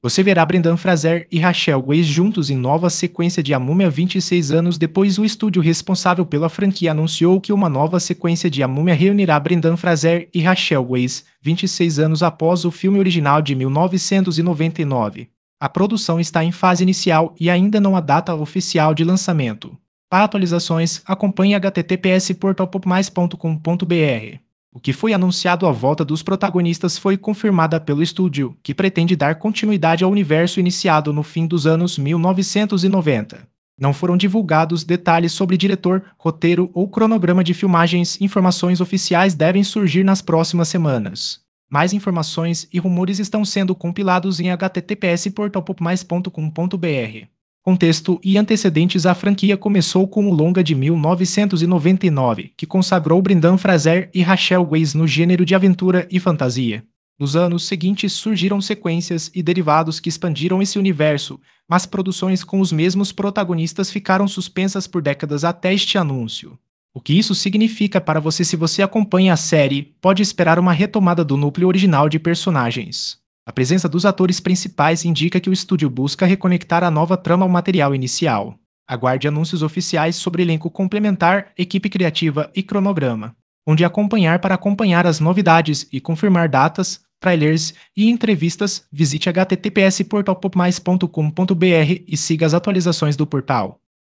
Você verá Brendan Fraser e Rachel Weisz juntos em nova sequência de A Múmia 26 anos depois. O estúdio responsável pela franquia anunciou que uma nova sequência de A Múmia reunirá Brendan Fraser e Rachel Weisz, 26 anos após o filme original de 1999. A produção está em fase inicial e ainda não há data oficial de lançamento. Para atualizações, acompanhe https://portalpopmais.com.br. O que foi anunciado à volta dos protagonistas foi confirmada pelo estúdio, que pretende dar continuidade ao universo iniciado no fim dos anos 1990. Não foram divulgados detalhes sobre diretor, roteiro ou cronograma de filmagens. Informações oficiais devem surgir nas próximas semanas. Mais informações e rumores estão sendo compilados em https://portalpopmais.com.br. Contexto e antecedentes. A franquia começou com o longa de 1999, que consagrou Brendan Fraser e Rachel Weisz no gênero de aventura e fantasia. Nos anos seguintes surgiram sequências e derivados que expandiram esse universo, mas produções com os mesmos protagonistas ficaram suspensas por décadas até este anúncio. O que isso significa para você? Se você acompanha a série, pode esperar uma retomada do núcleo original de personagens. A presença dos atores principais indica que o estúdio busca reconectar a nova trama ao material inicial. Aguarde anúncios oficiais sobre elenco complementar, equipe criativa e cronograma. Onde acompanhar. Para acompanhar as novidades e confirmar datas, trailers e entrevistas, visite https://portalpopmais.com.br e siga as atualizações do portal.